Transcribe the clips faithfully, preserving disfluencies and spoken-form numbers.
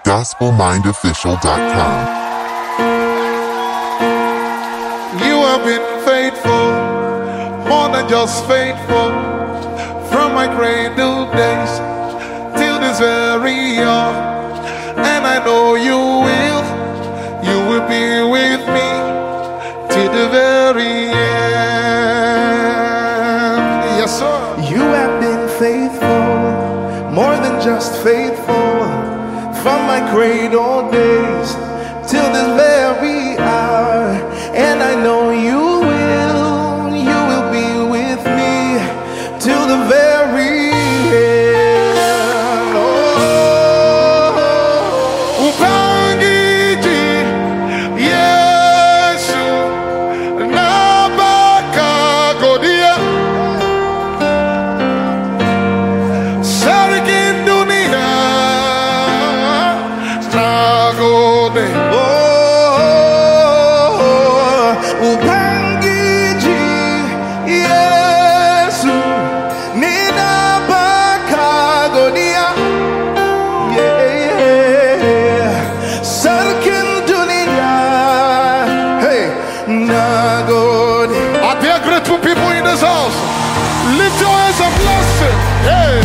gospel mind official dot com. You have been faithful, more than just faithful, from my cradle days till this very hour. And I know you will, you will be with me till the very end. Yes, sir. You have been faithful, more than just faithful, from my cradle days till this very hour. And I know you will, you will be with me till the very end. Oh, Ubangiji Yesu nabakagodia Sarikin dunia nagode. Ubangiji Yesu ninabakagodia, yeah, yeah. Sarkin dunia, hey, nagode. Are there grateful people in this house? Lift your hands and bless it. Hey.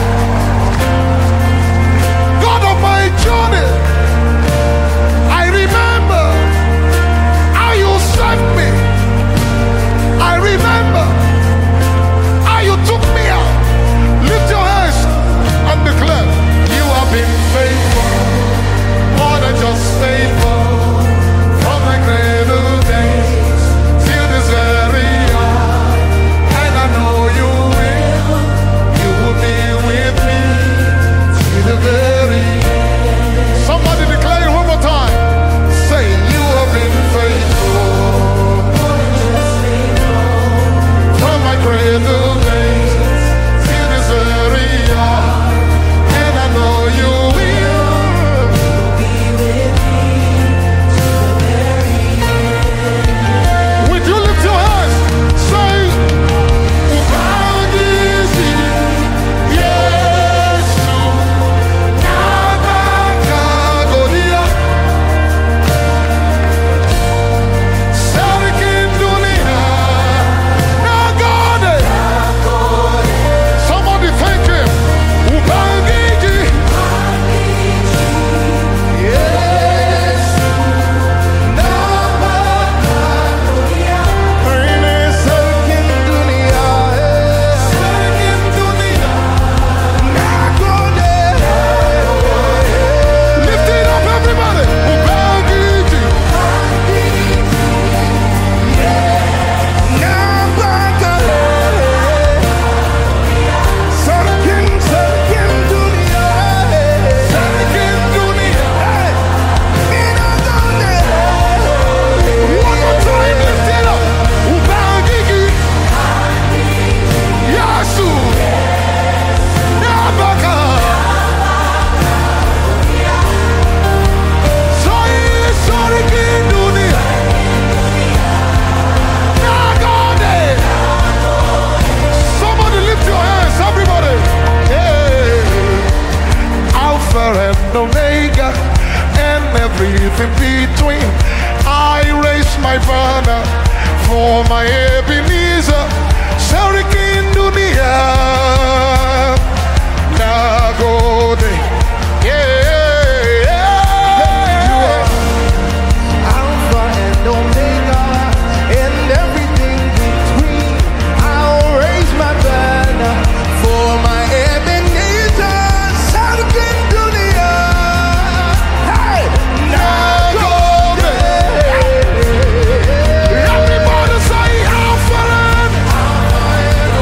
God of my journey, I remember how you saved me. I remember how you took me out. Lift your hands and declare, you have been faithful, more than just faithful, from my cradle days till this very hour. And I know you will, you will be with me till the very end. Somebody declare it one more time. Say, you have been faithful, from my cradle days till this very hour. And I know you will. Would you lift your hands? Say, Ubangiji Yesu nabakagodia Sarikin dunia nagode. Somebody thank him. Ubangiji Yesu nabakagodia, sarkin dunia, Sarikin dunia. nagode. Lift it up, everybody. Ubangiji Sarkin, sarkin dunia, Sarikin dunia. ninagode. One more time, lift it up. Ubangiji Yesu nabaka. Say, Sarikin dunia nagode. Somebody lift your hands, everybody. Hey. Alpha and Omega and everything between. I raise my banner for my Ebenezer. Sarikin dunia nagode. Yeah, You are Alpha and Omega and everything between. I'll raise my banner for my Ebenezer. Sarkin dunia, hey, nagode. Everybody say Alpha and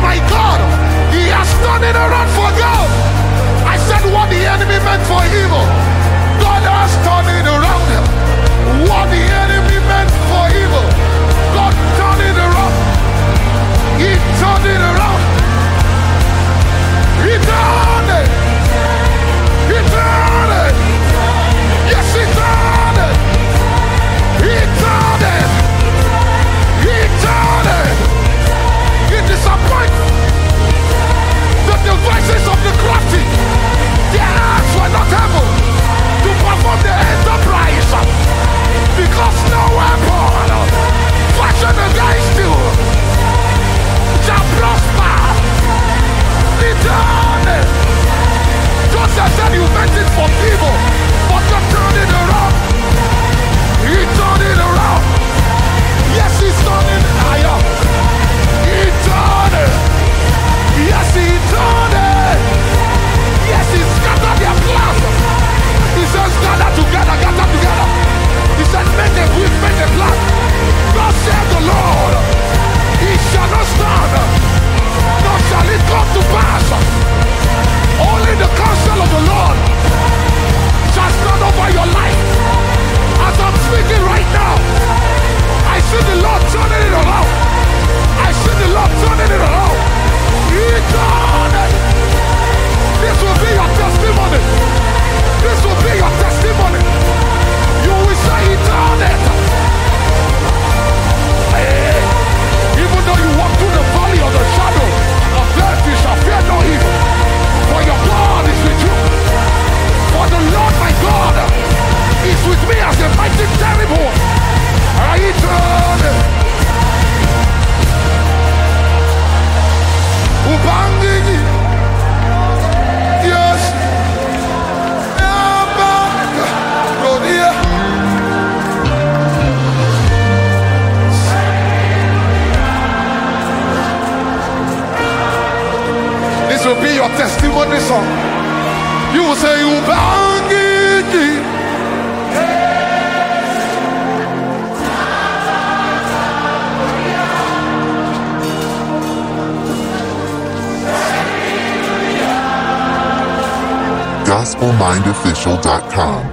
my God, He has turned it around for good. I said what the enemy meant for evil, God has turned it around. What the enemy meant for evil, God turned it around. He turned it around. He turned it. He turned it. Yes, He turned it. He turned it. He turned it. He disappointed the devices of the crafty. Their hands were not able to perform the enterprise, because no weapon fashioned against you shall prosper. He turned it. Joseph said you meant it for evil, but you turned it around. He turned it around. Yes, He's turning it higher. He turned it. Yes, He turned it. Yes, He scattered their plans. He says, gather together, gather together. He said, make a whip, make a plan. God said the Lord, He shall not stand, nor shall it come to pass. Only the counsel of the Lord shall stand over your life. As I'm speaking right now, I see the Lord turning it around. I see the Lord turning it around. He turned it. This will be your testimony. This will be your testimony. You will say He turned it. Hey, even though you walk through the valley of the shadow of death, you shall fear no evil, for your God is with you. For the Lord my God is with me as a mighty terrible. I turned it. Ubangiji, yes, this will be your testimony song. You will say, Ubangiji. gospel mind official dot com